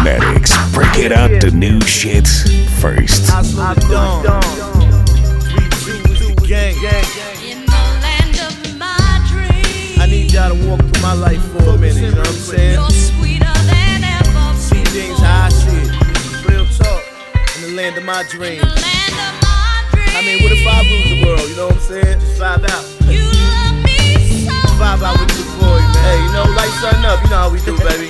Phonetics, break it up to new shit first. I slow it down. 3, 2 is the gang. In the land of my dreams, I need y'all to walk through my life for a minute, you know what I'm saying? you're sweeter than ever See things how I see it. Real talk. In the land of my dreams. the land of my dreams. I mean, what if I rule the world, you know what I'm saying? Just vibe out. You love me so Vibe out with your boy, man. Hey, you know, light something up, you know how we do, baby.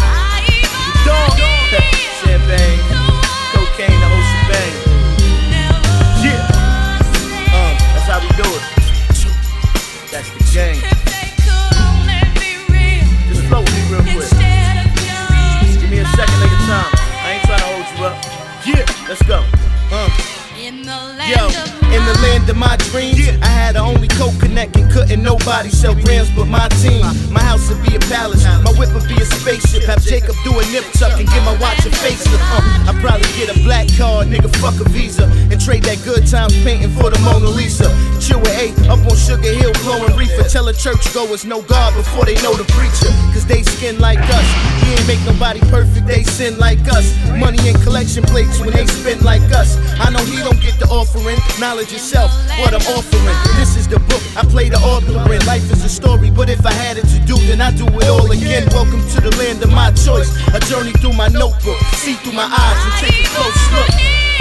Champagne, cocaine, the whole shebang. Yeah, that's how we do it. That's the gang. Just flow with me real quick. Give me a second of your time. I ain't trying to hold you up. Yeah, let's go. Yo, in the land of my dreams, I had the only co-connect and couldn't nobody sell grams but my team. My house would be a palace, my whip would be a spaceship. Have Jacob do a nip tuck and get my watch a facelift. I'd probably get a black card, nigga, fuck a visa, and trade that good times painting for the Mona Lisa. Chill with A, up on Sugar Hill, blowing reefer. Tell the churchgoers no God before they know the preacher, cause they skin like us. He ain't make nobody perfect, they sin like us. Money in collection plates when they spend like us. I know he don't get the offering, knowledge itself, what I'm offering. This is the book, I play the author in. Life is a story, but if I had it to do, then I do it all again. Welcome to the land of my choice, a journey through my notebook. See through my eyes and take a close look.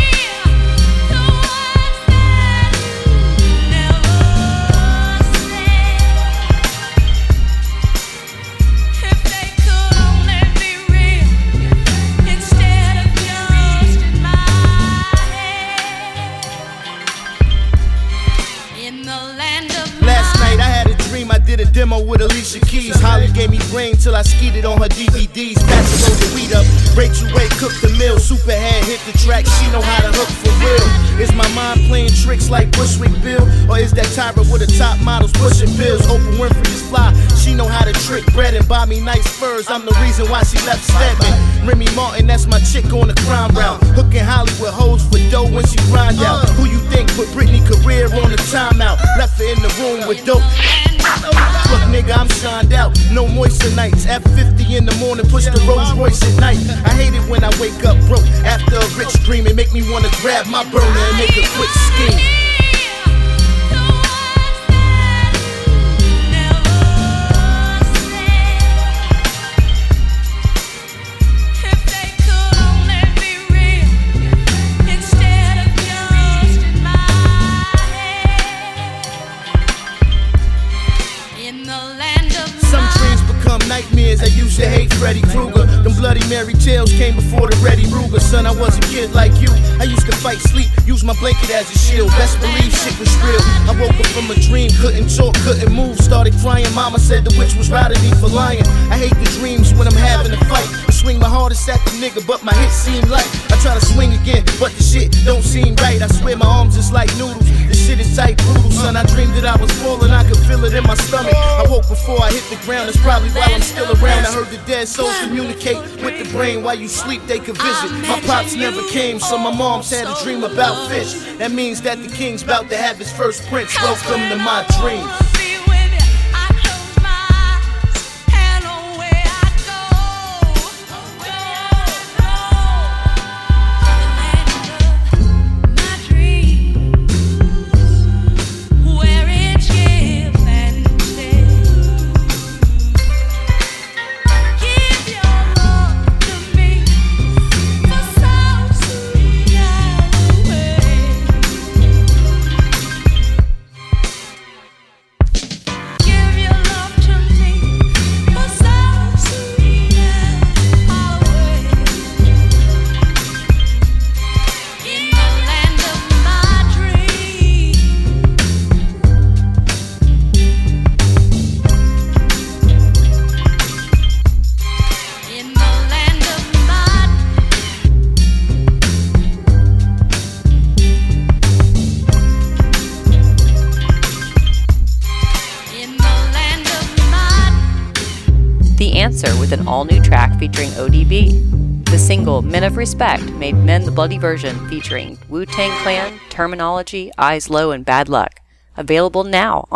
Did a demo with Alicia Keys. Holly gave me brain till I skeeted on her DVDs. Patch a load of weed up, Rachel Ray cooked the meal. Superhead hit the track, she know how to hook for real. Is my mind playing tricks like Bushwick Bill? Or is that Tyra with the top models pushing bills? Oprah Winfrey is fly, she know how to trick bread and buy me nice furs. I'm the reason why she left Stedman. Remy Martin, that's my chick on the crime route. Hooking Holly with hoes for dough when she grind out. Who you think put Britney career on the timeout? Left her in the room with dope. Look, nigga, I'm shined out. No moisture nights. At 50 in the morning, push the Rolls Royce at night. I hate it when I wake up broke after a rich dream and make me wanna grab my burner and make a quick scheme. Nightmares, I used to hate Freddy Krueger. Them Bloody Mary tales came before the Reddy Ruger. Son, I was a kid like you. I used to fight sleep, use my blanket as a shield. Best believe shit was real. I woke up from a dream, couldn't talk, couldn't move. Started crying, mama said the witch was riding me for lying. I hate the dreams when I'm having a fight. I swing my hardest at the nigga, but my hits seem light. I try to swing again, but the shit don't seem right. I swear my arms is like noodles. This shit is tight, brutal, son. I dreamed that I was falling, I could feel it in my stomach. I woke before I hit the ground, that's probably why I'm still around. I heard the dead souls communicate with the brain. While you sleep, they could visit. My pops never came, so my mom's had a dream about fish. That means that the king's about to have his first prince. Welcome to my dreams. With an all-new track featuring ODB. The single Men of Respect made Men the Bloody Version featuring Wu-Tang Clan, Terminology, Eyes Low, and Bad Luck. Available now on